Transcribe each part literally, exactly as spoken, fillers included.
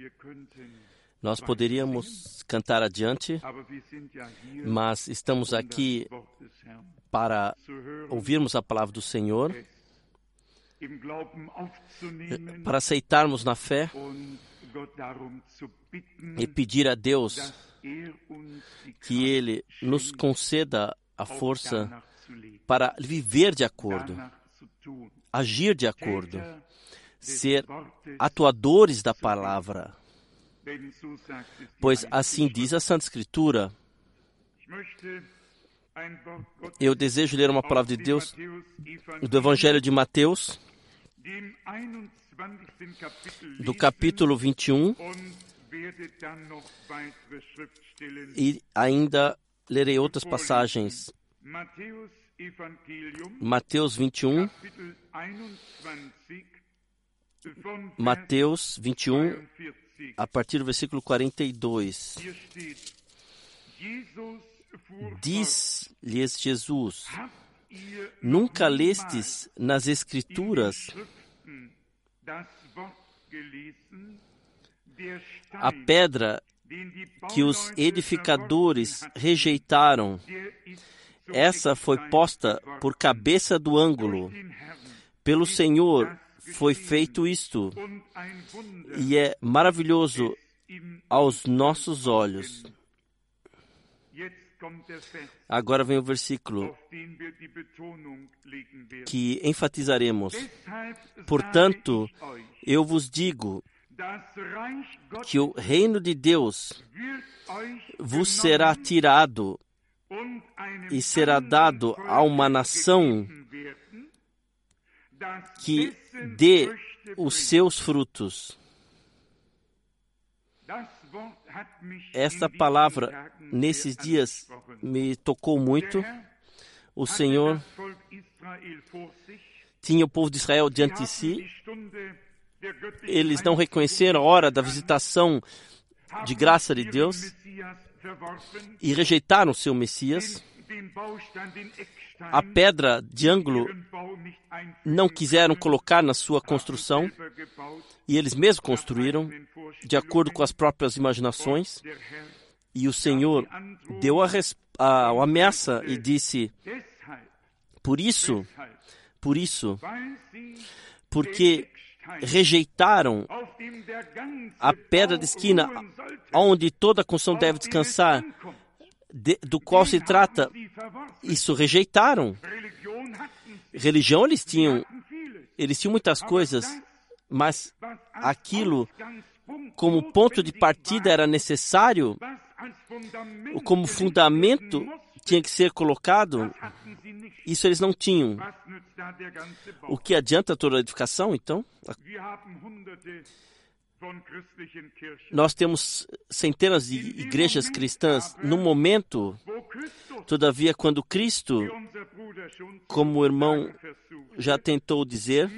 Nós poderíamos cantar adiante, mas estamos aqui para ouvirmos a palavra do Senhor, para aceitarmos na fé e pedir a Deus que Ele nos conceda a força para viver de acordo, agir de acordo, ser atuadores da palavra. Pois assim diz a Santa Escritura. Eu desejo ler uma palavra de Deus do Evangelho de Mateus, do capítulo vinte e um, e ainda lerei outras passagens. Mateus vinte e um, Mateus vinte e um, a partir do versículo quarenta e dois. Diz-lhes Jesus: nunca lestes nas Escrituras a pedra que os edificadores rejeitaram? Essa foi posta por cabeça do ângulo. Pelo Senhor foi feito isto, e é maravilhoso aos nossos olhos. Agora vem o versículo que enfatizaremos. Portanto, eu vos digo que o reino de Deus vos será tirado e será dado a uma nação que dê os seus frutos. Esta palavra, nesses dias, me tocou muito. O Senhor tinha o povo de Israel diante de si. Eles não reconheceram a hora da visitação de graça de Deus e rejeitaram o seu Messias. A pedra de ângulo não quiseram colocar na sua construção, e eles mesmos construíram de acordo com as próprias imaginações. E o Senhor deu a, res... a... a ameaça e disse: por isso, por isso, porque rejeitaram a pedra de esquina, onde toda a construção deve descansar, de... do qual se trata, isso rejeitaram. Religião eles tinham, eles tinham muitas coisas, mas aquilo como ponto de partida era necessário, como fundamento tinha que ser colocado, isso eles não tinham. O que adianta toda a edificação, então? Nós temos centenas de igrejas cristãs. No momento, todavia, quando Cristo, como o irmão já tentou dizer,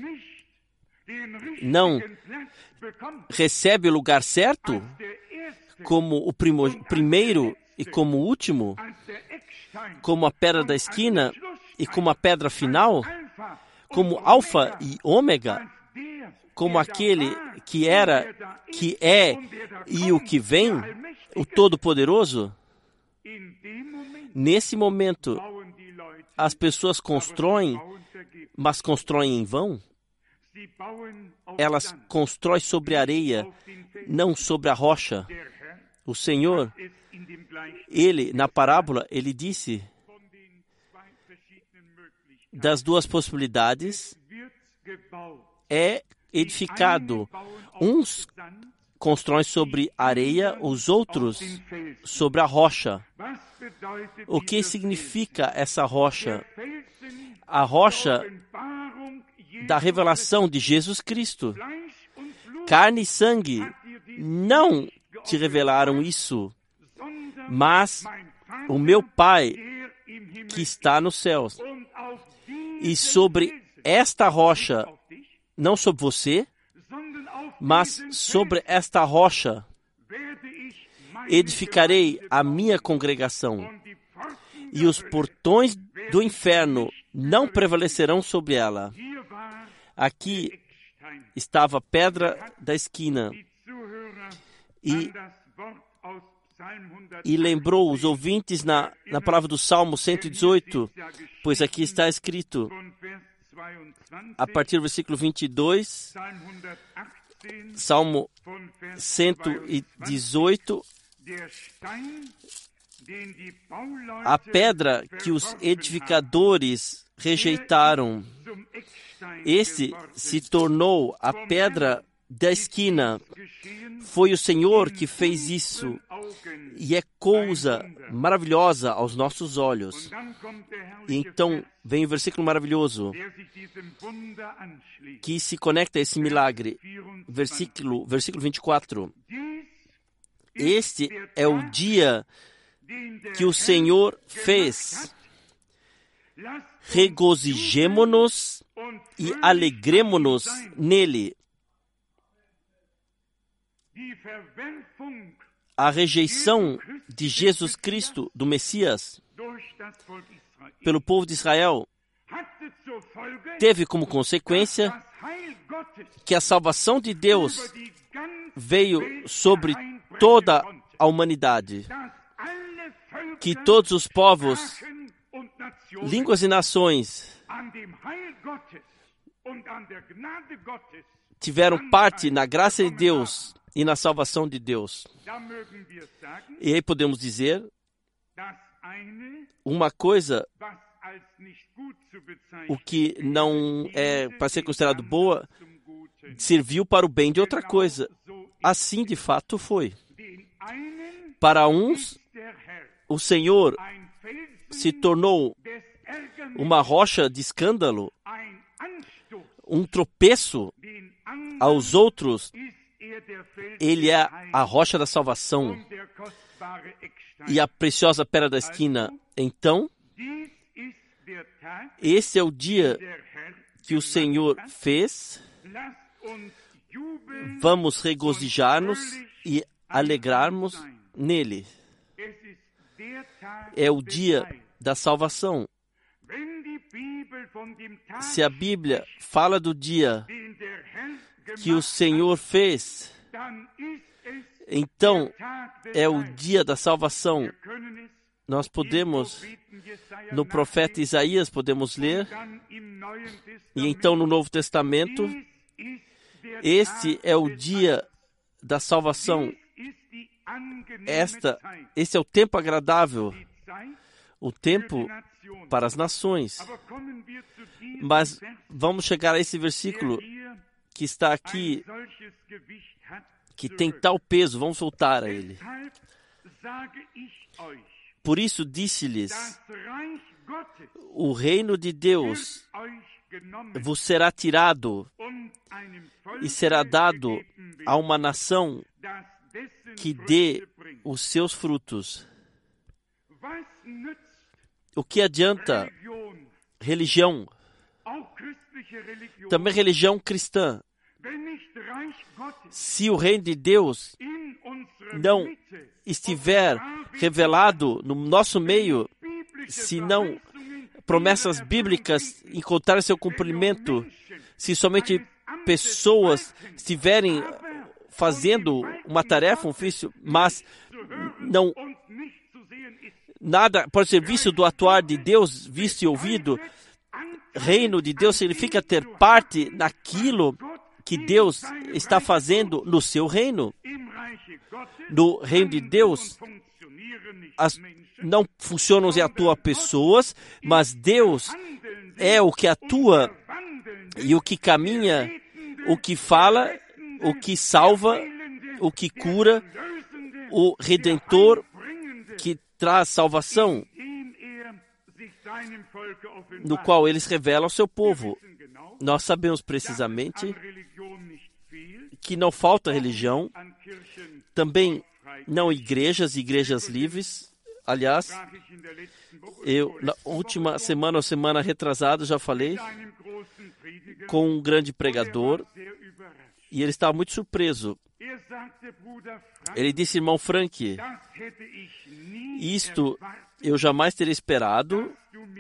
não recebe o lugar certo, como o primo, primeiro e como o último, como a pedra da esquina e como a pedra final, como alfa e ômega, como aquele que era, que é e o que vem, o Todo-Poderoso. Nesse momento, as pessoas constroem, mas constroem em vão. Elas constroem sobre a areia, não sobre a rocha. O Senhor, Ele, na parábola, Ele disse das duas possibilidades, é edificado. Uns constroem sobre areia, os outros sobre a rocha. O que significa essa rocha? A rocha da revelação de Jesus Cristo. Carne e sangue não te revelaram isso, mas o meu Pai que está nos céus. E sobre esta rocha, não sobre você, mas sobre esta rocha, edificarei a minha congregação, e os portões do inferno não prevalecerão sobre ela. Aqui estava a pedra da esquina. e, e lembrou os ouvintes na, na palavra do Salmo cento e dezoito, pois aqui está escrito, a partir do versículo vinte e dois, Salmo cento e dezoito, a pedra que os edificadores rejeitaram, esse se tornou a pedra da esquina. Foi o Senhor que fez isso, e é coisa maravilhosa aos nossos olhos. E então vem o versículo maravilhoso que se conecta a esse milagre. Versículo, versículo vinte e quatro. Este é o dia que o Senhor fez. Regozijemo-nos e alegremo-nos nele. A rejeição de Jesus Cristo, do Messias, pelo povo de Israel, teve como consequência que a salvação de Deus veio sobre toda a humanidade, que todos os povos, línguas e nações tiveram parte na graça de Deus e na salvação de Deus. E aí podemos dizer uma coisa, o que não é para ser considerado boa, serviu para o bem de outra coisa. Assim de fato foi. Para uns, o Senhor se tornou uma rocha de escândalo, um tropeço. Aos outros, ele é a rocha da salvação e a preciosa pedra da esquina. Então, esse é o dia que o Senhor fez. Vamos regozijar-nos e alegrarmos nele. É o dia da salvação. Se a Bíblia fala do dia que o Senhor fez, então é o dia da salvação. Nós podemos, no profeta Isaías, podemos ler, e então no Novo Testamento, este é o dia da salvação. Esta, esse é o tempo agradável, o tempo para as nações. Mas vamos chegar a esse versículo que está aqui, que tem tal peso, vamos voltar a ele. Por isso disse-lhes, o reino de Deus vos será tirado e será dado a uma nação que dê os seus frutos. O que adianta religião, também religião cristã, se o reino de Deus não estiver revelado no nosso meio, se não promessas bíblicas encontrarem seu cumprimento, se somente pessoas estiverem fazendo uma tarefa, um ofício, mas não nada pode ser visto do atuar de Deus, visto e ouvido. Reino de Deus significa ter parte naquilo que Deus está fazendo no seu reino. No reino de Deus, as, não funcionam e atuam pessoas, mas Deus é o que atua e o que caminha, o que fala, o que salva, o que cura, o Redentor que traz salvação, no qual eles revelam ao seu povo. Nós sabemos precisamente que não falta religião, também não igrejas, igrejas livres. Aliás, eu na última semana ou semana retrasada já falei com um grande pregador e ele estava muito surpreso. Ele disse, irmão Frank, isto eu jamais teria esperado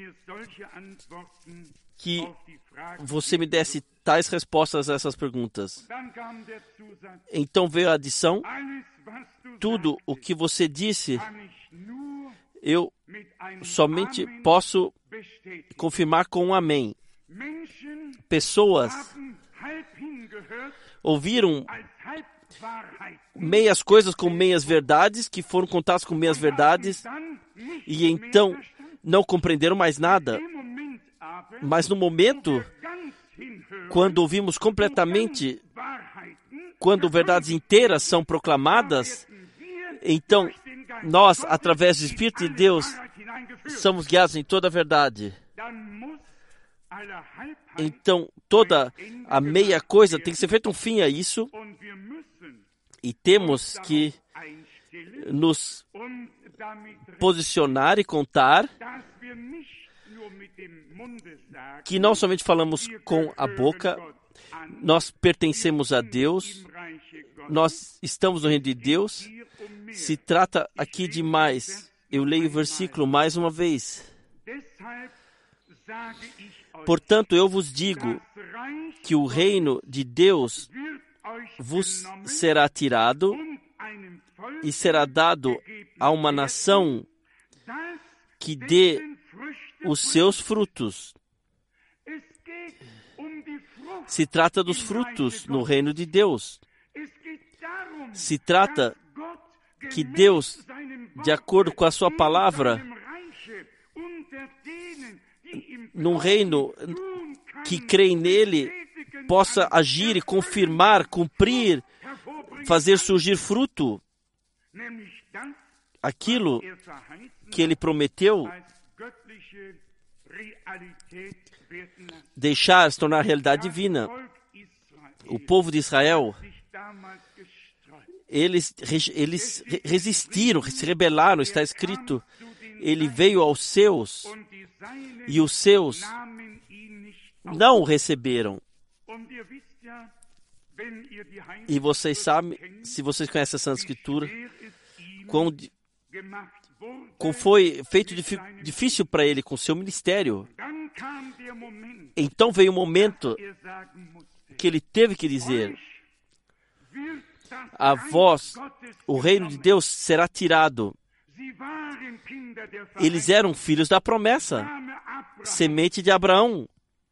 que você me desse tais respostas a essas perguntas. Então veio a adição, tudo o que você disse, eu somente posso confirmar com um amém. Pessoas ouviram meias coisas com meias verdades, que foram contadas com meias verdades, e então não compreenderam mais nada. Mas no momento, quando ouvimos completamente, quando verdades inteiras são proclamadas, então nós, através do Espírito de Deus, somos guiados em toda a verdade. Então, toda a meia coisa tem que ser feito um fim a isso, e temos que nos posicionar e contar que não somente falamos com a boca, nós pertencemos a Deus, nós estamos no reino de Deus. Se trata aqui de mais. Eu leio o versículo mais uma vez. Portanto, eu vos digo que o reino de Deus vos será tirado e será dado a uma nação que dê os seus frutos. Se trata dos frutos no reino de Deus. Se trata que Deus, de acordo com a sua palavra, num reino que crê nele, possa agir e confirmar, cumprir, fazer surgir fruto. Aquilo que ele prometeu, deixar se tornar realidade divina. O povo de Israel, eles, eles resistiram, se rebelaram, está escrito. Ele veio aos seus e os seus não o receberam. E vocês sabem, se vocês conhecem a Santa Escritura, como, como foi feito difícil para ele com seu ministério. Então veio o momento que ele teve que dizer: a vós, o reino de Deus será tirado. Eles eram filhos da promessa, semente de Abraão.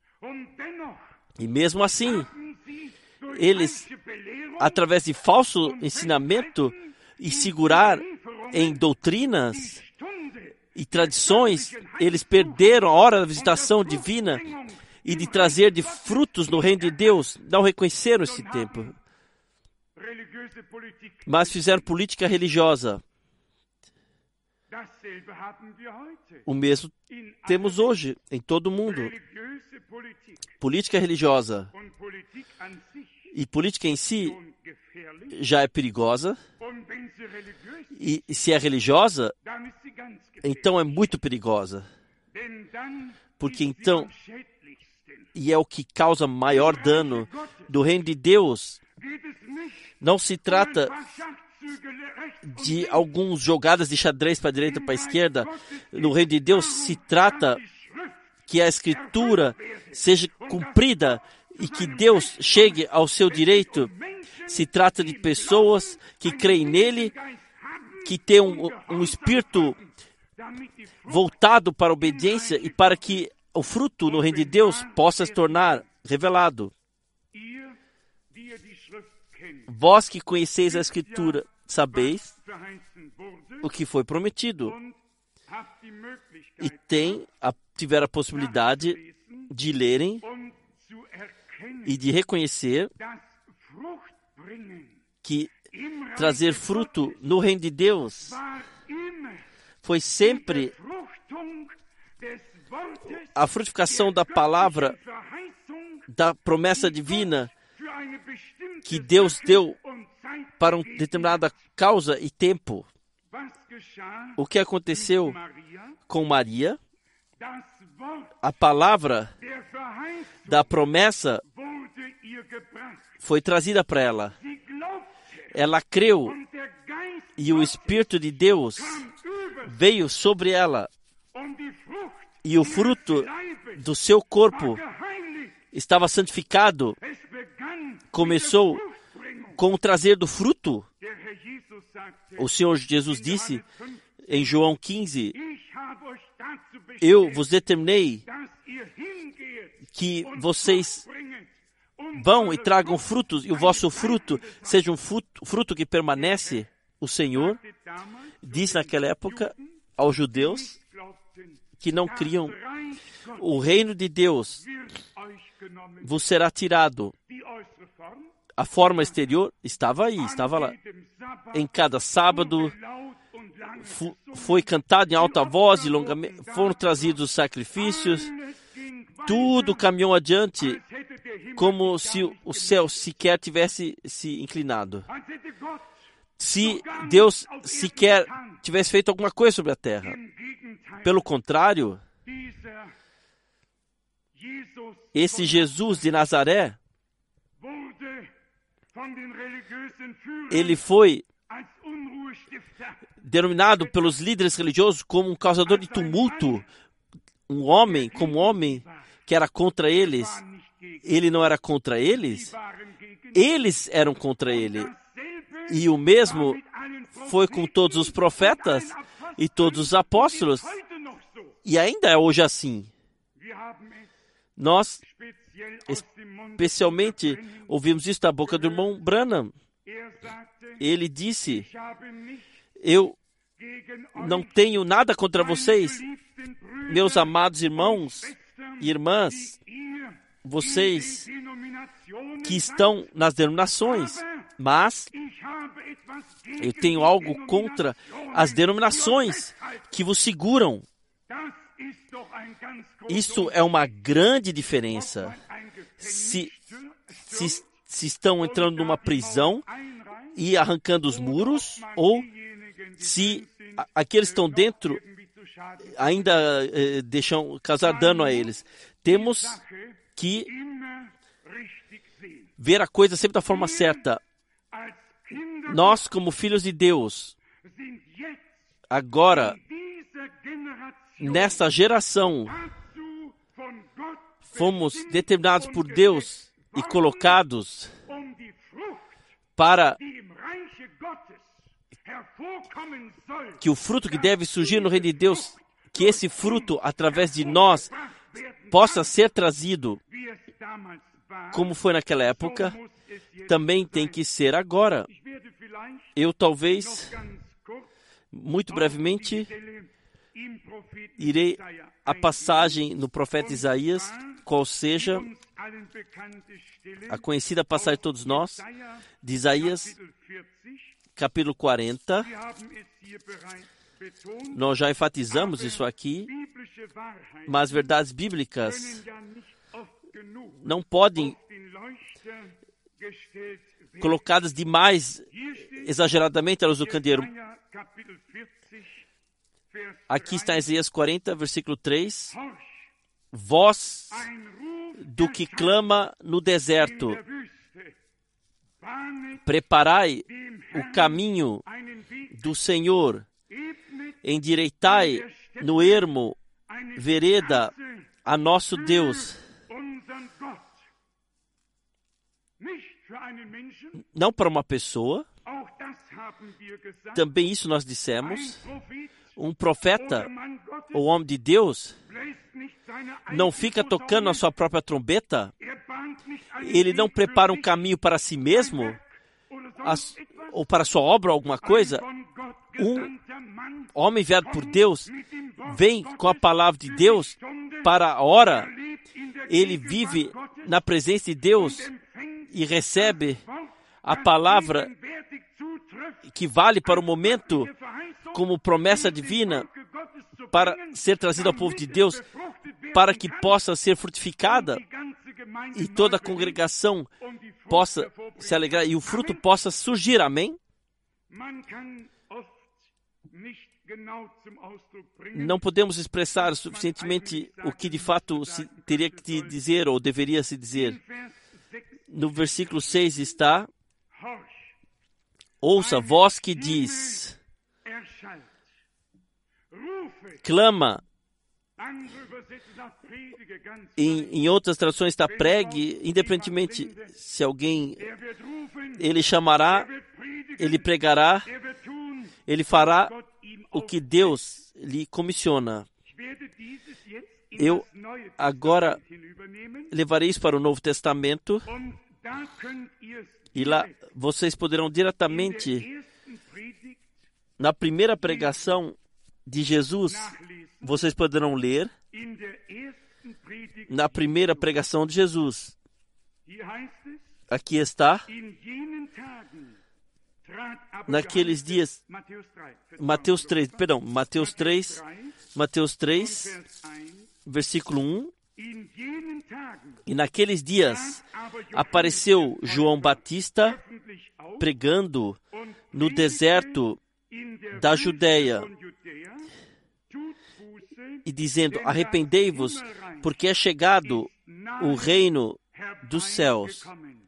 E mesmo assim, eles, através de falso ensinamento e segurar em doutrinas e tradições, eles perderam a hora da visitação divina e de trazer de frutos no reino de Deus. Não reconheceram esse tempo, mas fizeram política religiosa. O mesmo temos hoje em todo o mundo. Política religiosa. E política em si já é perigosa. E se é religiosa, então é muito perigosa. Porque então, e é o que causa maior dano do reino de Deus, não se trata de algumas jogadas de xadrez para a direita e para a esquerda. No reino de Deus se trata que a Escritura seja cumprida e que Deus chegue ao seu direito. Se trata de pessoas que creem nele, que têm um, um espírito voltado para a obediência e para que o fruto no reino de Deus possa se tornar revelado. Vós que conheceis a Escritura, sabeis o que foi prometido e tem, a, tiveram a possibilidade de lerem e de reconhecer que trazer fruto no reino de Deus foi sempre a frutificação da palavra, da promessa divina que Deus deu para uma determinada causa e tempo. O que aconteceu com Maria? A palavra da promessa foi trazida para ela. Ela creu e o Espírito de Deus veio sobre ela. E o fruto do seu corpo estava santificado. Começou com o trazer do fruto. O Senhor Jesus disse em João quinze, eu vos determinei que vocês vão e tragam frutos, e o vosso fruto seja um fruto, fruto que permanece. O Senhor disse naquela época aos judeus que não criam, o reino de Deus vos será tirado. A forma exterior estava aí, estava lá. Em cada sábado foi cantado em alta voz e longamente, foram trazidos os sacrifícios, tudo caminhou adiante como se o céu sequer tivesse se inclinado. Se Deus sequer tivesse feito alguma coisa sobre a terra. Pelo contrário, esse Jesus de Nazaré, ele foi denominado pelos líderes religiosos como um causador de tumulto, um homem, como um homem que era contra eles. Ele não era contra eles, eles eram contra ele. E o mesmo foi com todos os profetas e todos os apóstolos. E ainda é hoje assim. Nós, especialmente, ouvimos isso da boca do irmão Branham. Ele disse, eu não tenho nada contra vocês, meus amados irmãos e irmãs, vocês que estão nas denominações, mas eu tenho algo contra as denominações que vos seguram. Isso é uma grande diferença. Se, se, se estão entrando numa prisão e arrancando os muros, ou se aqueles que estão dentro ainda eh, deixam causar dano a eles. Temos que ver a coisa sempre da forma certa. Nós, como filhos de Deus, agora, nesta geração, fomos determinados por Deus e colocados para que o fruto que deve surgir no reino de Deus, que esse fruto, através de nós, possa ser trazido, como foi naquela época, também tem que ser agora. Eu talvez, muito brevemente, irei a passagem no profeta Isaías, qual seja a conhecida passagem de todos nós, de Isaías, capítulo quarenta. Nós já enfatizamos isso aqui, mas verdades bíblicas não podem colocadas demais, exageradamente à luz do candeeiro. Aqui está Isaías quarenta, versículo três. Voz do que clama no deserto, preparai o caminho do Senhor, endireitai no ermo vereda a nosso Deus. Não para uma pessoa, também isso nós dissemos, um profeta ou homem de Deus não fica tocando a sua própria trombeta, ele não prepara um caminho para si mesmo, as, ou para sua obra, alguma coisa. Um homem enviado por Deus vem com a palavra de Deus para a hora, ele vive na presença de Deus e recebe a palavra que vale para o momento como promessa divina para ser trazida ao povo de Deus, para que possa ser frutificada e toda a congregação possa se alegrar e o fruto possa surgir. Amém? Não podemos expressar suficientemente o que de fato se teria que dizer ou deveria se dizer. No versículo seis está: ouça, voz que diz, clama Em, em outras traduções está pregue, independentemente se alguém, ele chamará, ele pregará, ele fará o que Deus lhe comissiona. Eu agora levarei isso para o Novo Testamento e lá vocês poderão diretamente, na primeira pregação de Jesus, vocês poderão ler na primeira pregação de Jesus. Aqui está. Naqueles dias, Mateus três, perdão, Mateus três, Mateus três, versículo um. E naqueles dias apareceu João Batista pregando no deserto da Judeia e dizendo: arrependei-vos, porque é chegado o reino dos céus.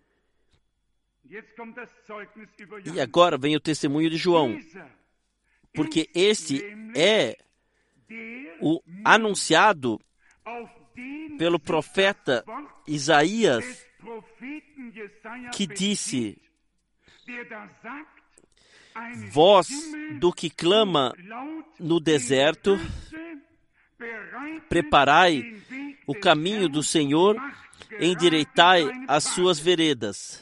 E agora vem o testemunho de João, porque este é o anunciado pelo profeta Isaías, que disse: voz do que clama no deserto, preparai o caminho do Senhor, endireitai as suas veredas.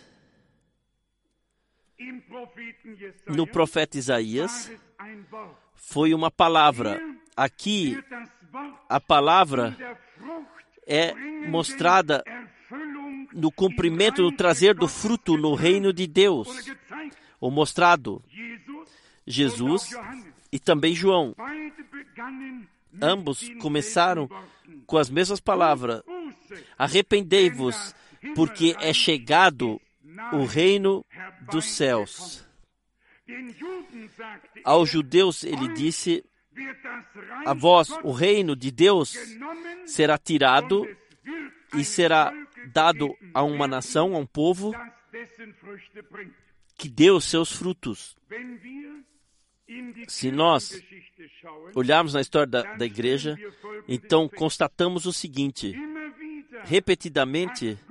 No profeta Isaías foi uma palavra. Aqui a palavra é mostrada no cumprimento, no trazer do fruto no reino de Deus. O mostrado Jesus e também João. Ambos começaram com as mesmas palavras: arrependei-vos, porque é chegado o reino dos céus. Aos judeus ele disse: a vós o reino de Deus será tirado e será dado a uma nação, a um povo que dê os seus frutos. Se nós olharmos na história da, da igreja, então constatamos o seguinte: repetidamente,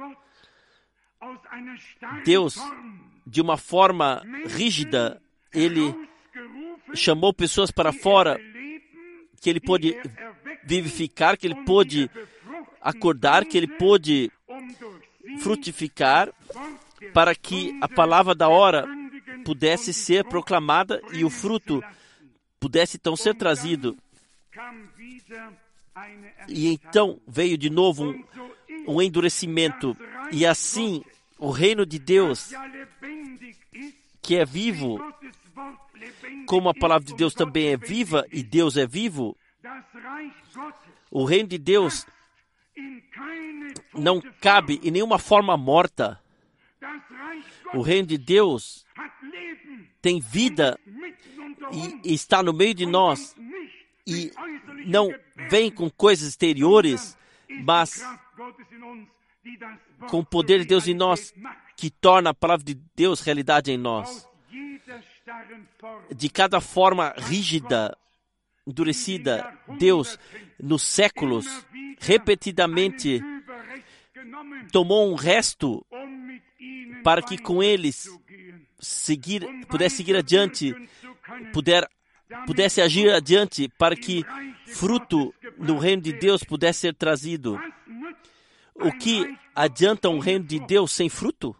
Deus, de uma forma rígida, Ele chamou pessoas para fora que Ele pôde vivificar, que Ele pôde acordar, que Ele pôde frutificar, para que a palavra da hora pudesse ser proclamada e o fruto pudesse então ser trazido. E então veio de novo um, um endurecimento. E assim o reino de Deus, que é vivo, como a palavra de Deus também é viva e Deus é vivo, o reino de Deus não cabe em nenhuma forma morta. O reino de Deus tem vida e, e está no meio de nós e não vem com coisas exteriores, mas com o poder de Deus em nós, que torna a palavra de Deus realidade em nós. De cada forma rígida, endurecida, Deus, nos séculos, repetidamente tomou um resto para que com eles seguir, pudesse seguir adiante, puder, pudesse agir adiante, para que fruto no reino de Deus pudesse ser trazido. O que adianta um reino de Deus sem fruto?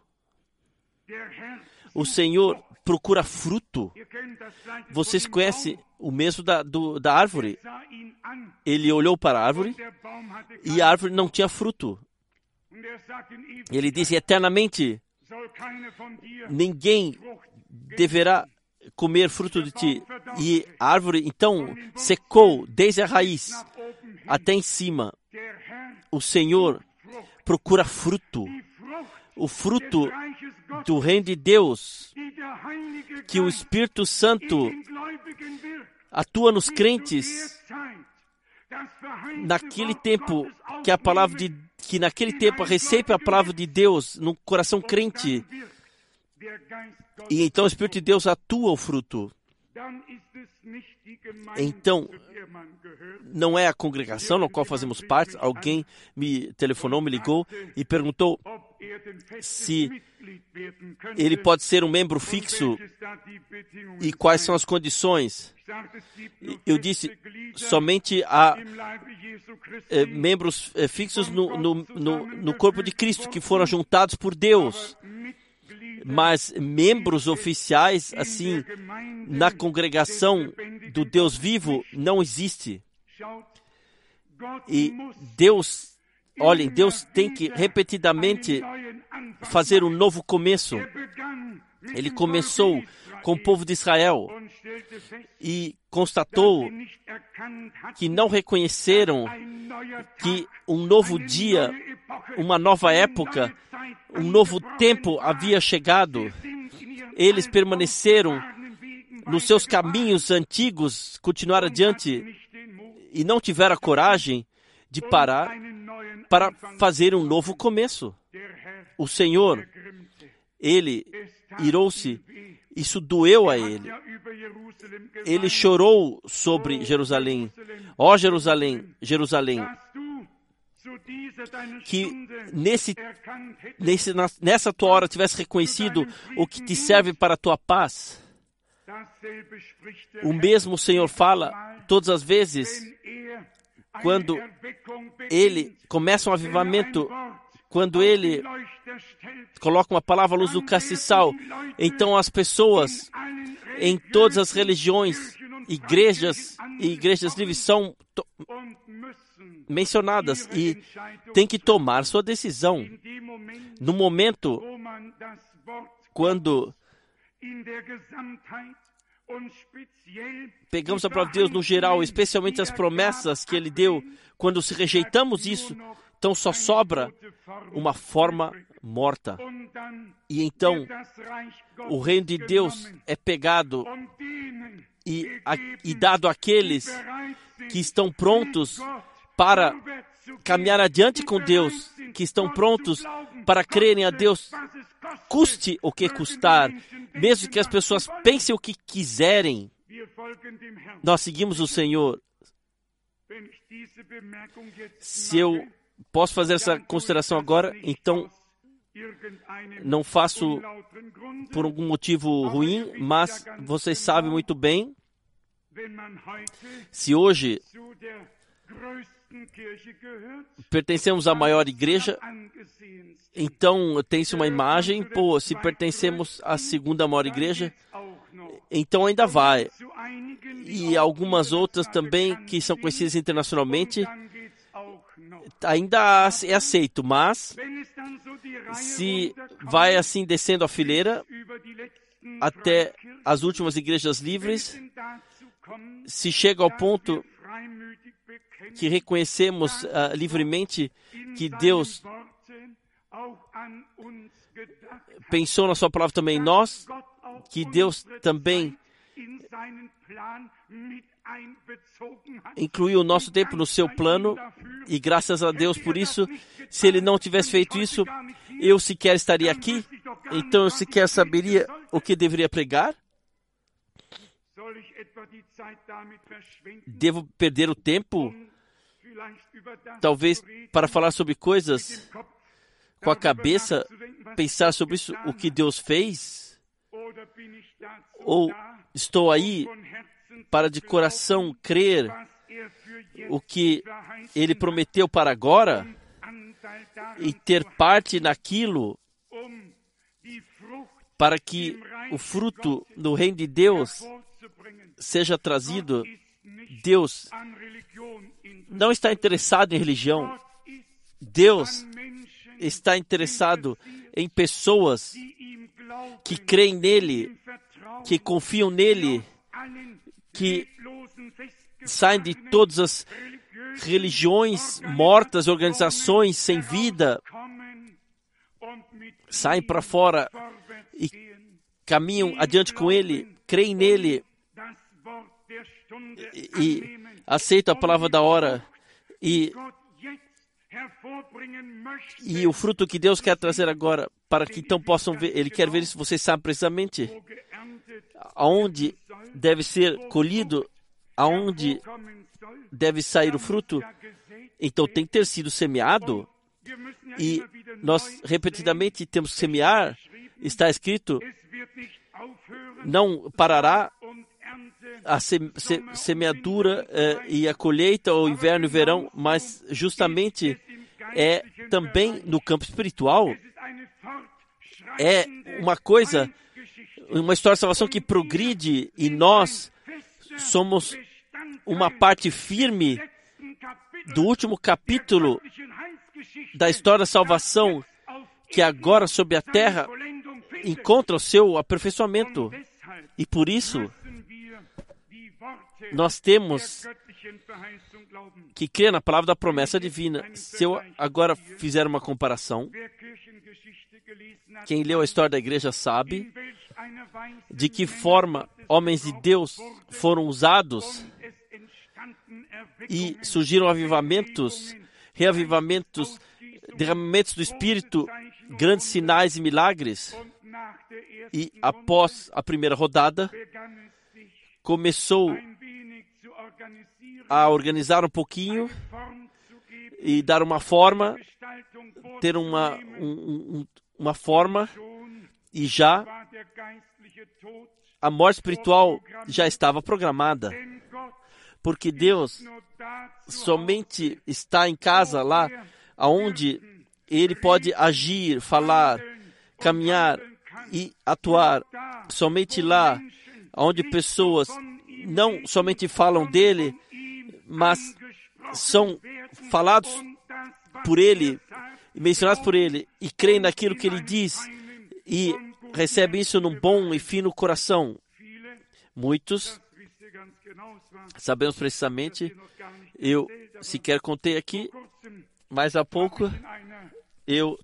O Senhor procura fruto. Vocês conhecem o mesmo da, do, da árvore. Ele olhou para a árvore e a árvore não tinha fruto. Ele disse eternamente: ninguém deverá comer fruto de ti. E a árvore então secou desde a raiz até em cima. O Senhor procura fruto. O fruto do reino de Deus, que o Espírito Santo atua nos crentes naquele tempo que a palavra de que naquele tempo recebe a palavra de Deus no coração crente, e então o Espírito de Deus atua o fruto. Então não é a congregação na qual fazemos parte. Alguém me telefonou, me ligou e perguntou se ele pode ser um membro fixo e quais são as condições. Eu disse, somente há é, membros é, fixos no, no, no, no corpo de Cristo que foram juntados por Deus. Mas membros oficiais, assim, na congregação do Deus vivo, não existe. E Deus, olhem, Deus tem que repetidamente fazer um novo começo. Ele começou com o povo de Israel e constatou que não reconheceram que um novo dia, uma nova época, um novo tempo havia chegado. Eles permaneceram nos seus caminhos antigos, continuaram adiante e não tiveram a coragem de parar para fazer um novo começo. O Senhor, Ele irou-se, isso doeu a Ele. Ele chorou sobre Jerusalém. Ó Jerusalém, Jerusalém, que nesse, nesse, nessa tua hora tivesse reconhecido o que te serve para a tua paz. O mesmo Senhor fala todas as vezes quando Ele começa um avivamento, quando Ele coloca uma palavra à luz do castiçal, então as pessoas em todas as religiões, igrejas e igrejas livres são to- mencionadas e tem que tomar sua decisão. No momento quando pegamos a palavra de Deus no geral, especialmente as promessas que Ele deu, quando se rejeitamos isso, então só sobra uma forma morta. E então o reino de Deus é pegado e, a, e dado àqueles que estão prontos para caminhar adiante com Deus, que estão prontos para crerem a Deus, custe o que custar, mesmo que as pessoas pensem o que quiserem. Nós seguimos o Senhor. Se eu posso fazer essa consideração agora, então não faço por algum motivo ruim, mas vocês sabem muito bem, se hoje pertencemos à maior igreja, então tem-se uma imagem, pô, se pertencemos à segunda maior igreja, então ainda vai. E algumas outras também que são conhecidas internacionalmente, ainda é aceito, mas se vai assim descendo a fileira até as últimas igrejas livres, se chega ao ponto que reconhecemos uh, livremente que Deus pensou na sua palavra também em nós, que Deus também incluiu o nosso tempo no seu plano, e graças a Deus por isso. Se Ele não tivesse feito isso, eu sequer estaria aqui, então eu sequer saberia o que deveria pregar. Devo perder o tempo, talvez, para falar sobre coisas com a cabeça, pensar sobre isso, o que Deus fez? Ou estou aí para de coração crer o que Ele prometeu para agora e ter parte naquilo para que o fruto do reino de Deus seja trazido? Deus não está interessado em religião. Deus está interessado em pessoas que creem nele, que confiam nele, que saem de todas as religiões mortas, organizações sem vida, saem para fora e caminham adiante com ele, creem nele e, e aceitam a palavra da hora e, e o fruto que Deus quer trazer agora, para que então possam ver. Ele quer ver isso. Vocês sabem precisamente aonde deve ser colhido, aonde deve sair o fruto, então tem que ter sido semeado. E nós repetidamente temos que semear. Está escrito, não parará a se, se, semeadura eh, e a colheita, o inverno e o verão, mas justamente é também no campo espiritual. É uma coisa, uma história de salvação que progride, e nós somos uma parte firme do último capítulo da história da salvação, que agora sobre a terra encontra o seu aperfeiçoamento. E por isso, nós temos que crer na palavra da promessa divina. Se eu agora fizer uma comparação, quem leu a história da igreja sabe de que forma homens de Deus foram usados e surgiram avivamentos, reavivamentos, derramamentos do Espírito, grandes sinais e milagres. E após a primeira rodada, começou a organizar um pouquinho e dar uma forma, ter uma, um, um, uma forma, e já a morte espiritual já estava programada, porque Deus somente está em casa lá, aonde Ele pode agir, falar, caminhar e atuar, somente lá, onde pessoas não somente falam dele, mas são falados por ele, mencionados por ele, e creem naquilo que ele diz, e recebem isso num bom e fino coração. Muitos, sabemos precisamente, eu sequer contei aqui, mas há pouco, eu,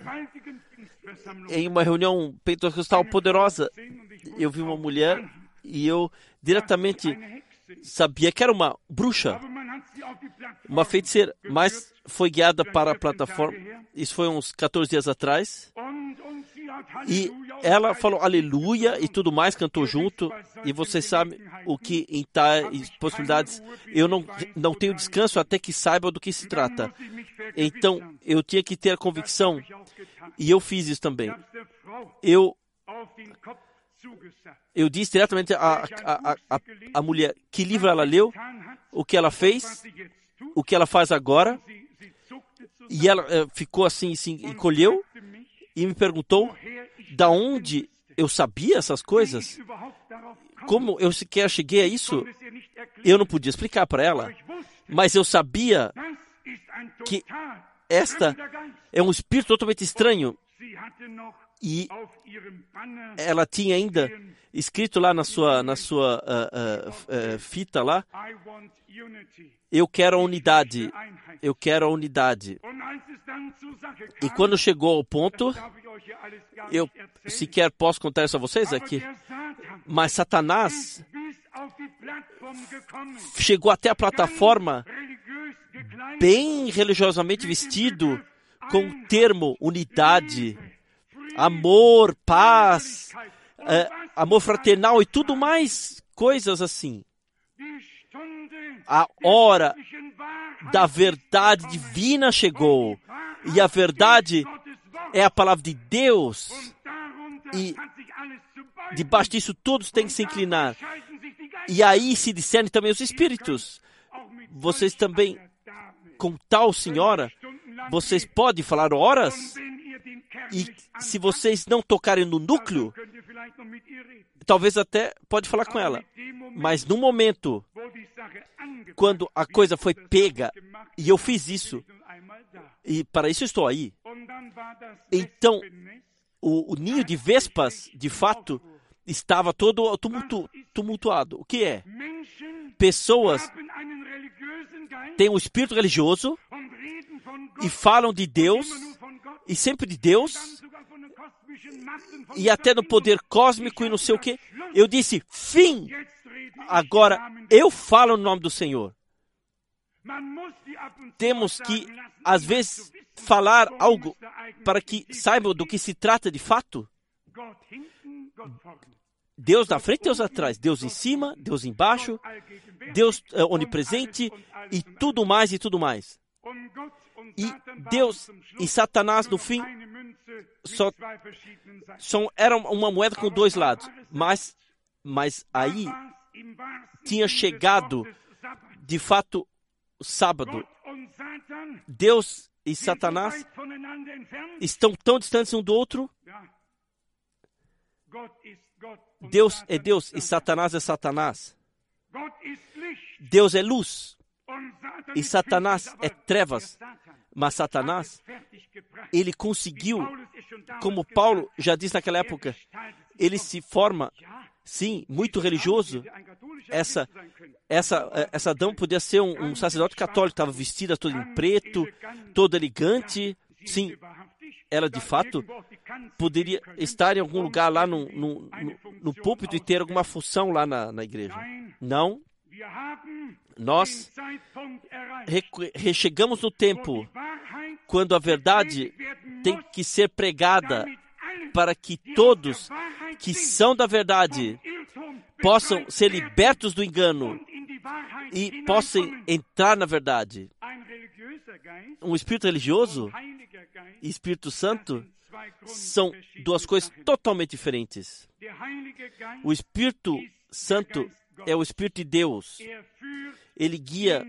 em uma reunião pentecostal poderosa, eu vi uma mulher e eu diretamente sabia que era uma bruxa, uma feiticeira, mas foi guiada para a plataforma. Isso foi uns quatorze dias atrás. E ela falou aleluia e tudo mais, cantou junto. E vocês sabem o que em tais possibilidades, eu não, não tenho descanso até que saiba do que se trata. Então, eu tinha que ter a convicção, e eu fiz isso também. Eu, eu disse diretamente à, à, à, à mulher que livro ela leu, o que ela fez, o que ela faz agora, e ela uh, ficou assim, assim, encolheu, e me perguntou da onde eu sabia essas coisas. Como eu sequer cheguei a isso, eu não podia explicar para ela, mas eu sabia que esta é um espírito totalmente estranho. E ela tinha ainda escrito lá na sua, na sua uh, uh, uh, fita lá, eu quero a unidade, eu quero a unidade. E quando chegou ao ponto, eu sequer posso contar isso a vocês aqui, mas Satanás chegou até a plataforma bem religiosamente vestido, com o termo unidade, amor, paz, é, amor fraternal e tudo mais, coisas assim. A hora da verdade divina chegou, e a verdade é a palavra de Deus, e debaixo disso todos têm que se inclinar. E aí se discernem também os espíritos. Vocês também, com tal senhora, vocês podem falar horas, e se vocês não tocarem no núcleo, talvez até pode falar com ela. Mas no momento, quando a coisa foi pega, e eu fiz isso, e para isso estou aí, então o, o ninho de vespas, de fato, estava todo tumultu, tumultuado. O que é? Pessoas têm um espírito religioso e falam de Deus, e sempre de Deus, e até no poder cósmico e não sei o que. Eu disse, fim! Agora eu falo no nome do Senhor. Temos que, às vezes, falar algo para que saibam do que se trata de fato. Deus na frente, Deus atrás, Deus em cima, Deus embaixo, Deus é, onipresente e tudo mais e tudo mais. E Deus e Satanás, no fim, só, só era uma moeda com dois lados. Mas, mas aí tinha chegado, de fato, o sábado. Deus e Satanás estão tão distantes um do outro. Deus é Deus e Satanás é Satanás. Deus é luz e Satanás é trevas. Mas Satanás, ele conseguiu, como Paulo já disse naquela época, ele se forma, sim, muito religioso. Essa, essa, essa dama podia ser um, um sacerdote católico, estava vestida toda em preto, toda elegante. Sim, ela de fato poderia estar em algum lugar lá no, no, no, no púlpito e ter alguma função lá na, na igreja. Não. Nós re- chegamos no tempo quando a verdade tem que ser pregada para que todos que são da verdade possam ser libertos do engano e possam entrar na verdade. Um espírito religioso e Espírito Santo são duas coisas totalmente diferentes. O Espírito Santo é o Espírito de Deus. Ele guia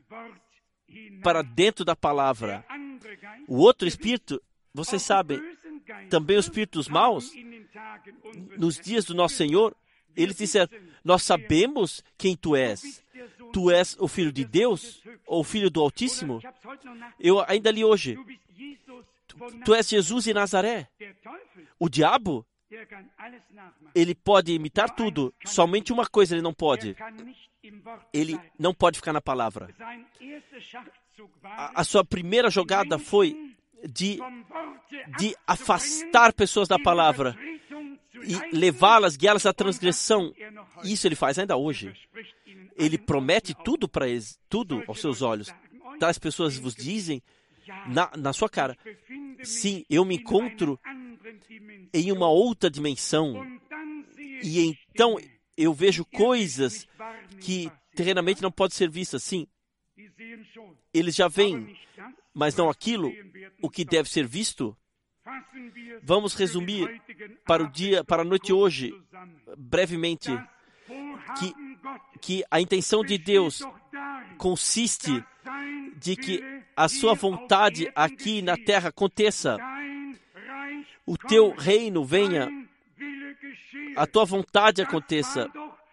para dentro da palavra. O outro Espírito, vocês sabem, também os espíritos maus, nos dias do nosso Senhor, eles disseram, nós sabemos quem tu és. Tu és o Filho de Deus, ou o Filho do Altíssimo. Eu ainda li hoje, tu, tu és Jesus de Nazaré. O diabo, ele pode imitar tudo, somente uma coisa ele não pode. Ele não pode ficar na palavra. A, a sua primeira jogada foi de, de afastar pessoas da palavra e levá-las, guiá-las à transgressão. Isso ele faz ainda hoje. Ele promete tudo para eles, tudo aos seus olhos. Tais pessoas vos dizem na, na sua cara, sim, eu me encontro em uma outra dimensão. E então eu vejo coisas que terrenamente não podem ser vistas. Sim, eles já veem, mas não aquilo, o que deve ser visto. Vamos resumir para o dia, para a noite de hoje, brevemente, que, que a intenção de Deus consiste de que a sua vontade aqui na terra aconteça. O teu reino venha, a tua vontade aconteça.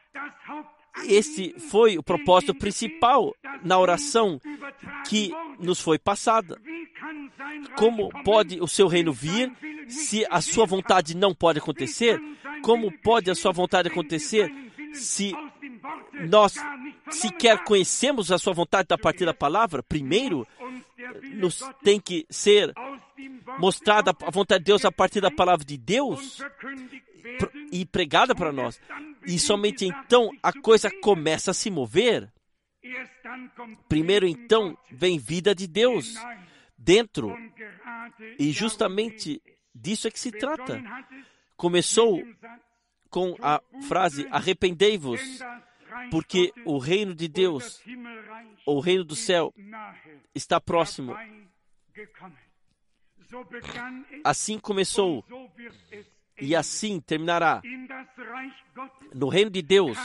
Esse foi o propósito principal na oração que nos foi passada. Como pode o seu reino vir se a sua vontade não pode acontecer? Como pode a sua vontade acontecer se nós sequer conhecemos a sua vontade a partir da palavra? Primeiro, nos tem que ser mostrada a vontade de Deus a partir da palavra de Deus e pregada para nós. E somente então a coisa começa a se mover. Primeiro então vem vida de Deus dentro. E justamente disso é que se trata. Começou com a frase, arrependei-vos, porque o reino de Deus, o reino do céu, está próximo. Assim começou e assim terminará. No reino de Deus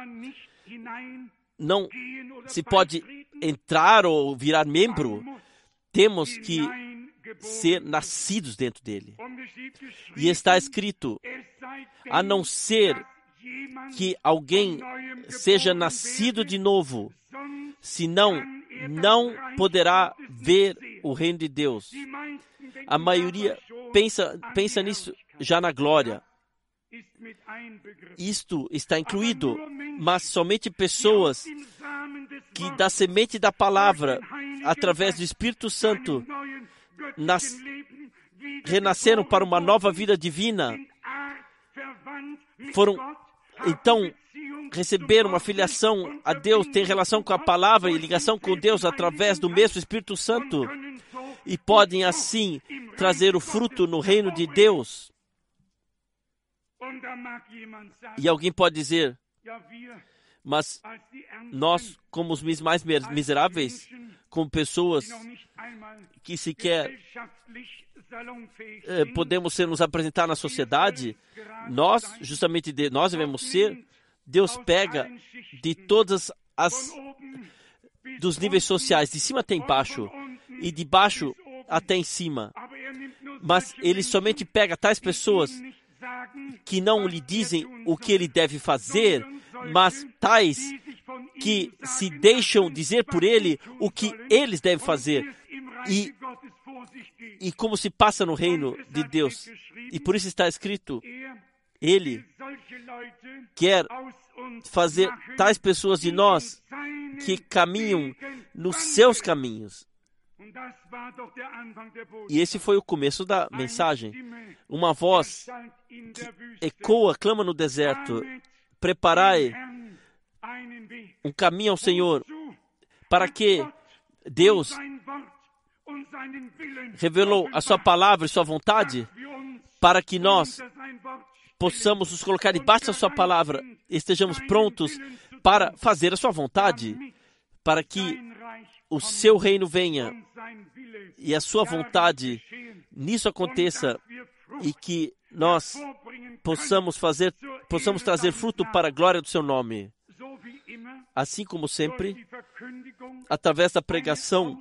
não se pode entrar ou virar membro. Temos que ser nascidos dentro dele. E está escrito, a não ser que alguém seja nascido de novo, senão não poderá ver o reino de Deus. A maioria pensa, pensa nisso já na glória. Isto está incluído, mas somente pessoas que da semente da palavra, através do Espírito Santo, nas, renasceram para uma nova vida divina, foram, então, receberam uma filiação a Deus, têm relação com a palavra e ligação com Deus através do mesmo Espírito Santo, e podem assim trazer o fruto no reino de Deus. E alguém pode dizer, mas nós, como os mais miseráveis, como pessoas que sequer eh, podemos ser nos apresentar na sociedade, nós, justamente de, nós devemos ser, Deus pega de todas as, dos níveis sociais, de cima até embaixo, e de baixo até em cima. Mas Ele somente pega tais pessoas que não lhe dizem o que Ele deve fazer, mas tais que se deixam dizer por Ele o que eles devem fazer. E, e como se passa no reino de Deus. E por isso está escrito, Ele quer fazer tais pessoas de nós que caminham nos seus caminhos. E esse foi o começo da mensagem. Uma voz que ecoa, clama no deserto, preparai um caminho ao Senhor, para que Deus revelou a sua palavra e sua vontade, para que nós possamos nos colocar debaixo da sua palavra, estejamos prontos para fazer a sua vontade, para que o seu reino venha e a sua vontade nisso aconteça e que nós possamos fazer, possamos trazer fruto para a glória do seu nome. Assim como sempre, através da pregação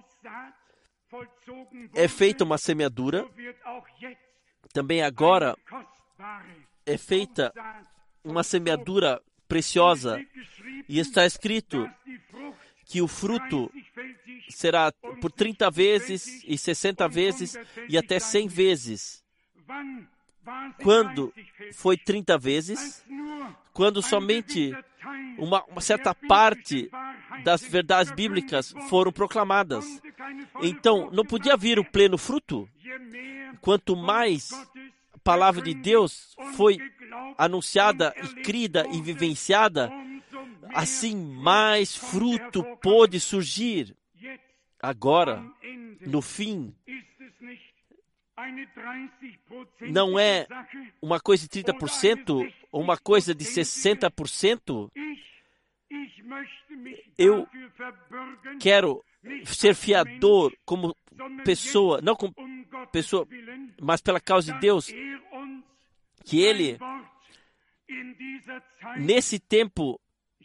é feita uma semeadura, também agora é feita uma semeadura preciosa e está escrito que o fruto será por trinta vezes e sessenta vezes e até cem vezes. Quando foi trinta vezes? Quando somente uma, uma certa parte das verdades bíblicas foram proclamadas. Então, não podia vir o pleno fruto. Quanto mais a palavra de Deus foi anunciada e crida e vivenciada, assim mais fruto pôde surgir. Agora, no fim, não é uma coisa de trinta por cento ou uma coisa de sessenta por cento. Eu quero ser fiador como pessoa, não como pessoa, mas pela causa de Deus, que Ele, nesse tempo,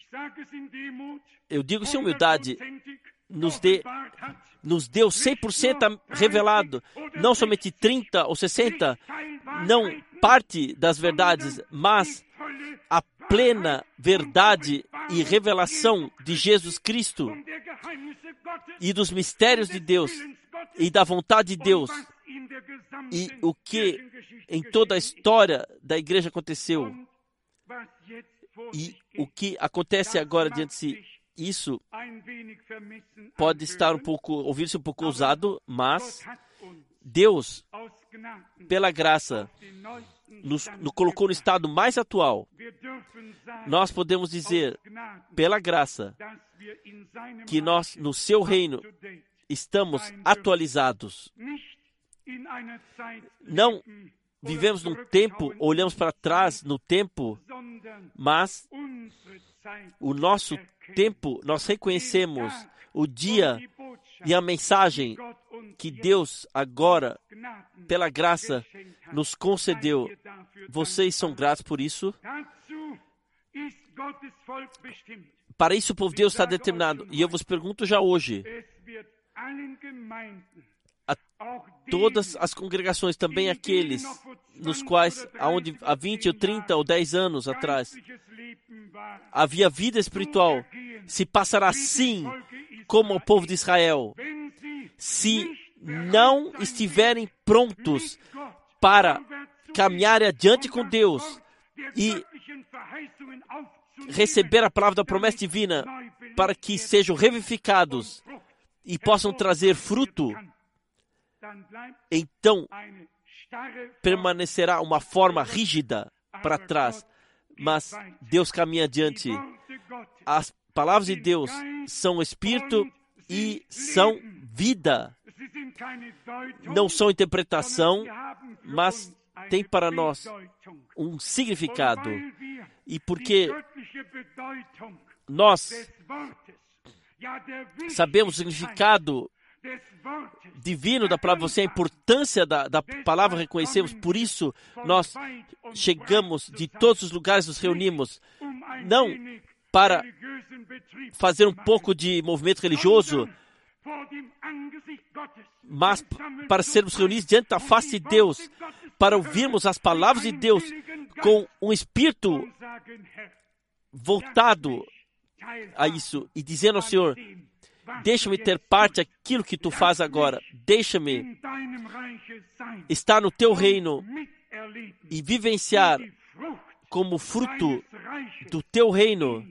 eu digo sem humildade, nos dê, nos deu cem por cento revelado, não somente trinta ou sessenta, não parte das verdades, mas a plena verdade e revelação de Jesus Cristo e dos mistérios de Deus e da vontade de Deus e o que em toda a história da igreja aconteceu e o que acontece agora diante de si. Isso pode estar um pouco, ouvir-se um pouco ousado, mas Deus, pela graça, nos, nos colocou no estado mais atual. Nós podemos dizer, pela graça, que nós, no seu reino, estamos atualizados. Não vivemos num tempo, olhamos para trás no tempo, mas o nosso tempo, nós reconhecemos o dia e a mensagem que Deus agora, pela graça, nos concedeu. Vocês são gratos por isso? Para isso o povo de Deus está determinado. E eu vos pergunto já hoje, a todas as congregações, também aqueles nos quais, aonde há vinte ou trinta ou dez anos atrás, havia vida espiritual, se passará assim como o povo de Israel, se não estiverem prontos para caminhar adiante com Deus e receber a palavra da promessa divina para que sejam revivificados e possam trazer fruto, então permanecerá uma forma rígida para trás, mas Deus caminha adiante. As palavras de Deus são espírito e são vida. Não são interpretação, mas tem para nós um significado. E porque nós sabemos o significado divino da palavra, você, a importância da, da palavra, reconhecemos. Por isso, nós chegamos de todos os lugares, nos reunimos, não para fazer um pouco de movimento religioso, mas para sermos reunidos diante da face de Deus, para ouvirmos as palavras de Deus com um espírito voltado a isso e dizendo ao Senhor: deixa-me ter parte daquilo que tu faz agora, deixa-me estar no teu reino e vivenciar como fruto do teu reino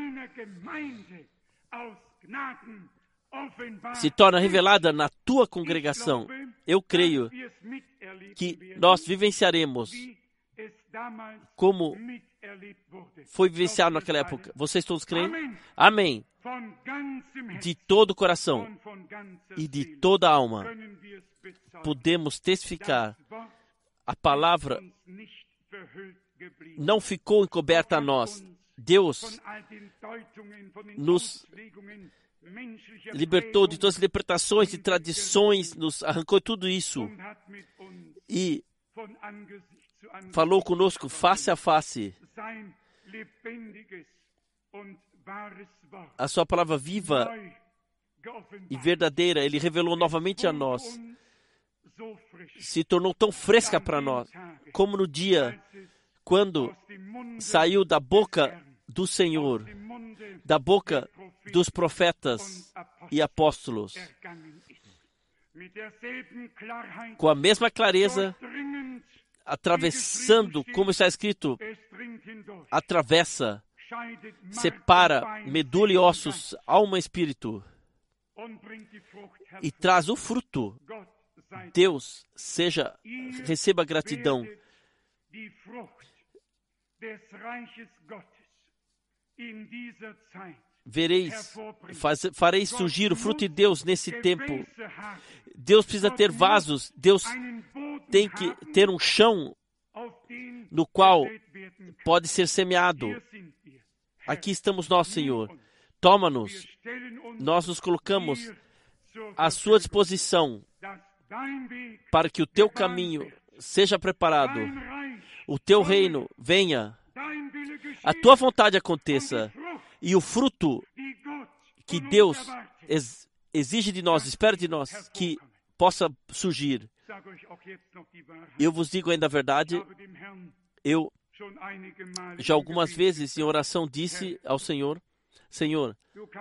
se torna revelada na tua congregação. Eu creio que nós vivenciaremos como foi vivenciado naquela época. Vocês todos creem? Amém. De todo o coração e de toda a alma podemos testificar. A palavra não ficou encoberta a nós. Deus nos libertou de todas as interpretações e tradições, nos arrancou tudo isso e falou conosco face a face. A sua palavra viva e verdadeira, Ele revelou novamente a nós. Se tornou tão fresca para nós, como no dia quando saiu da boca do Senhor, da boca dos profetas e apóstolos, com a mesma clareza, atravessando, como está escrito, atravessa, separa medula e ossos, alma e espírito, e traz o fruto. Deus seja, receba gratidão. Vereis, faz, fareis surgir o fruto de Deus nesse tempo. Deus precisa ter vasos, Deus tem que ter um chão no qual pode ser semeado. Aqui estamos nós, Senhor. Toma-nos. Nós nos colocamos à sua disposição para que o teu caminho seja preparado, o teu reino venha, a tua vontade aconteça e o fruto que Deus ex- exige de nós, espera de nós, que possa surgir. Eu vos digo ainda a verdade, eu já algumas vezes em oração disse ao Senhor: Senhor,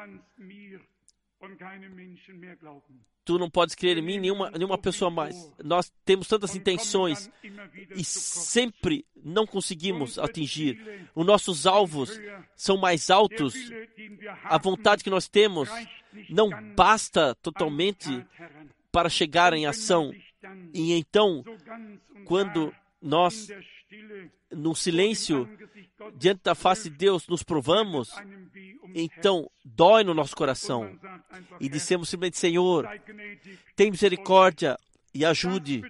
tu não podes crer em mim, nenhuma, nenhuma pessoa mais. Nós temos tantas intenções e sempre não conseguimos atingir. Os nossos alvos são mais altos. A vontade que nós temos não basta totalmente para chegar em ação. E então, quando nós, no silêncio, diante da face de Deus, nos provamos, então dói no nosso coração. E dissemos simplesmente: Senhor, tem misericórdia e ajude.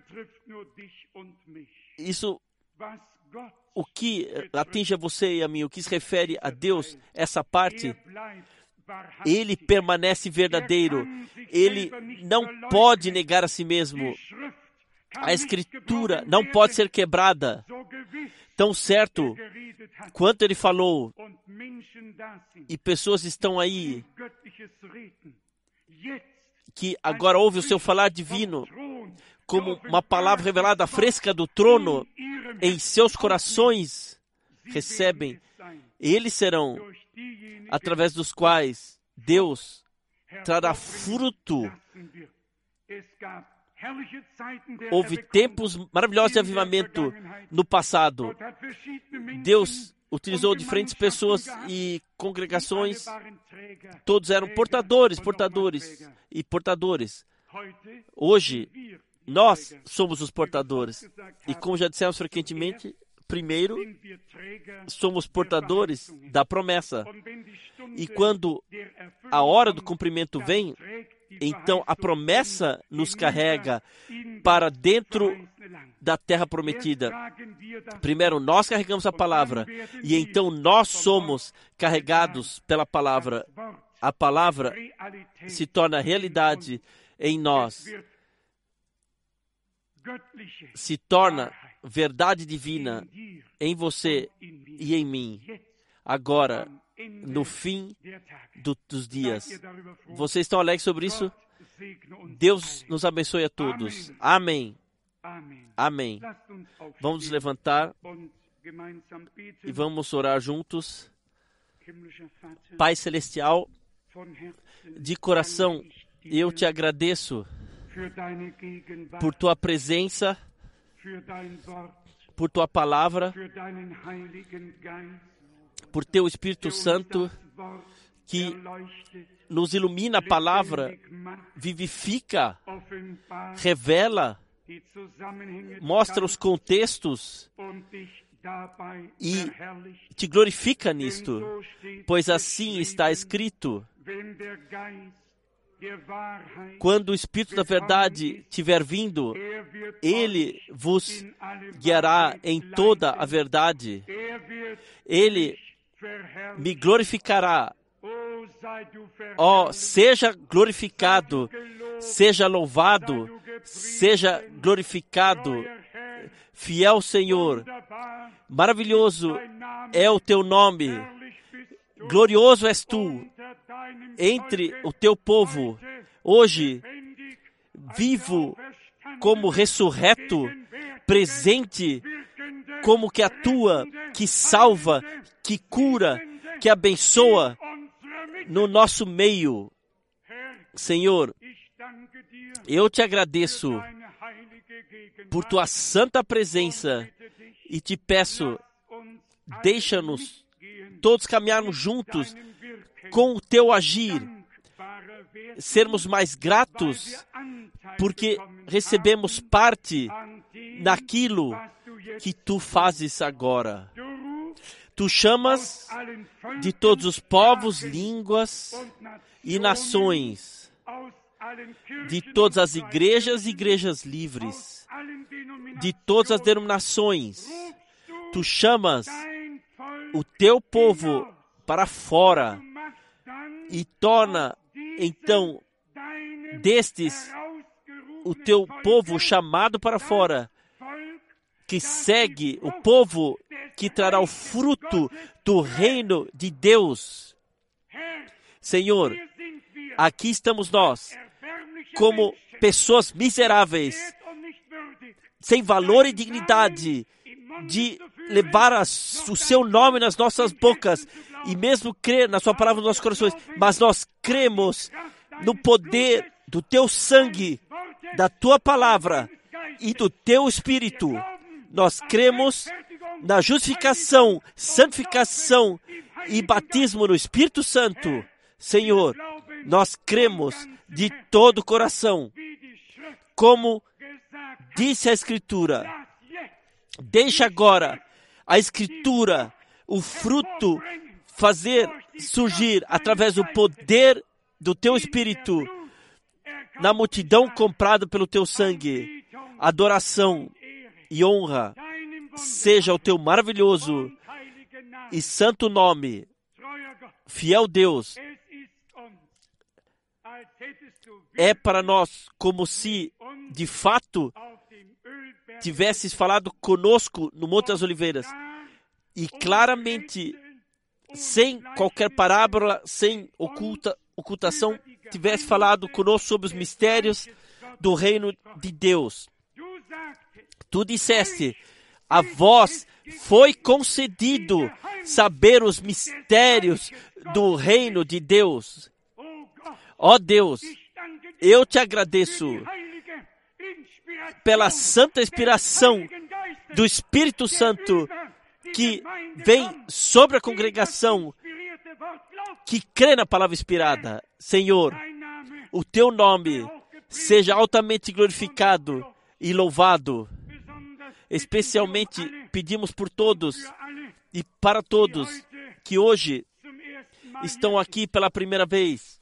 Isso, o que atinge a você e a mim, o que se refere a Deus, essa parte, Ele permanece verdadeiro. Ele não pode negar a si mesmo. A Escritura não pode ser quebrada. Tão certo quanto Ele falou, e pessoas estão aí que agora ouvem o seu falar divino como uma palavra revelada fresca do trono em seus corações, recebem. Eles serão através dos quais Deus trará fruto. Houve tempos maravilhosos de avivamento no passado. Deus utilizou diferentes pessoas e congregações. Todos eram portadores, portadores e portadores. Hoje, nós somos os portadores. E como já dissemos frequentemente, primeiro, somos portadores da promessa. E quando a hora do cumprimento vem, então a promessa nos carrega para dentro da terra prometida. Primeiro, nós carregamos a palavra e então nós somos carregados pela palavra. A palavra se torna realidade em nós, se torna verdade divina em você e em mim. Agora, no fim do, dos dias. Vocês estão alegres sobre isso? Deus nos abençoe a todos. Amém. Amém. Vamos nos levantar e vamos orar juntos. Pai Celestial, de coração, eu te agradeço por tua presença, por tua palavra, por teu Espírito Santo que nos ilumina a palavra, vivifica, revela, mostra os contextos e te glorifica nisto, pois assim está escrito: quando o Espírito da verdade tiver vindo, Ele vos guiará em toda a verdade. Ele me glorificará. Ó, oh, seja glorificado, seja louvado, seja glorificado, fiel Senhor. Maravilhoso é o teu nome. Glorioso és tu entre o teu povo. Hoje, vivo como ressurreto, presente como que atua, que salva, que cura, que abençoa no nosso meio. Senhor, eu te agradeço por tua santa presença e te peço, deixa-nos todos caminharmos juntos com o teu agir, sermos mais gratos, porque recebemos parte naquilo que tu fazes agora. Tu chamas de todos os povos, línguas e nações, de todas as igrejas e igrejas livres, de todas as denominações. Tu chamas o teu povo para fora e torna, então, destes o teu povo chamado para fora, que segue o povo que trará o fruto do reino de Deus. Senhor, aqui estamos nós, como pessoas miseráveis, sem valor e dignidade, de levar a, o seu nome nas nossas bocas e mesmo crer na sua palavra nos nossos corações, mas nós cremos no poder do teu sangue, da tua palavra e do teu Espírito. Nós cremos na justificação, santificação e batismo no Espírito Santo. Senhor, nós cremos de todo o coração, como disse a Escritura. Deixa agora a Escritura, o fruto, fazer surgir através do poder do teu Espírito, na multidão comprada pelo teu sangue. Adoração e honra seja o teu maravilhoso e santo nome. Fiel Deus, é para nós como se, de fato, tivesses falado conosco no Monte das Oliveiras e claramente, sem qualquer parábola, sem oculta, ocultação, tivesse falado conosco sobre os mistérios do reino de Deus. Tu disseste, a vós foi concedido saber os mistérios do reino de Deus. Ó Deus, eu te agradeço pela santa inspiração do Espírito Santo que vem sobre a congregação que crê na palavra inspirada. Senhor, o teu nome seja altamente glorificado e louvado. Especialmente pedimos por todos e para todos que hoje estão aqui pela primeira vez.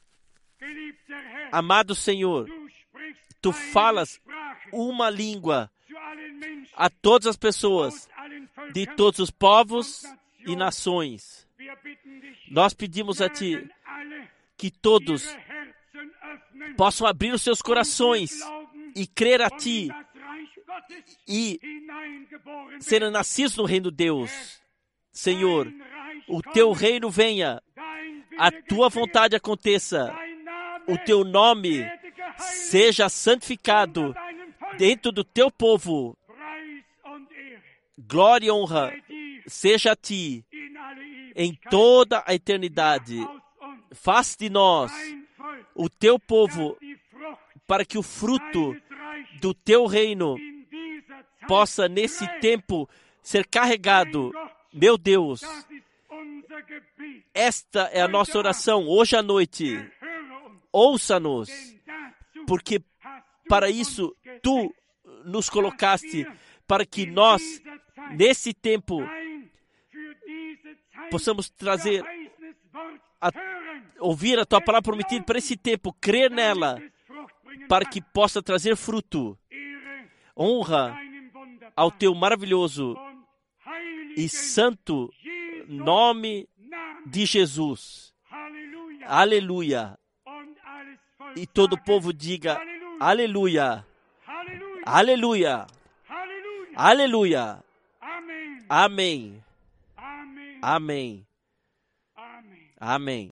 Amado Senhor, tu falas uma língua a todas as pessoas de todos os povos e nações. Nós pedimos a Ti que todos possam abrir os seus corações e crer a Ti e serem nascidos no reino de Deus. Senhor, o Teu reino venha, a Tua vontade aconteça, o Teu nome seja santificado dentro do Teu povo. Glória e honra seja a Ti em toda a eternidade. Faz de nós o Teu povo, para que o fruto do Teu reino possa, nesse tempo, ser carregado. Meu Deus, esta é a nossa oração hoje à noite. Ouça-nos, porque para isso Tu nos colocaste, para que nós, nesse tempo, possamos trazer, a, ouvir a Tua palavra prometida para esse tempo, crer nela, para que possa trazer fruto. Honra ao Teu maravilhoso e santo nome de Jesus. Aleluia. E todo o povo diga aleluia. Aleluia. Aleluia. Amém. Amém. Amém.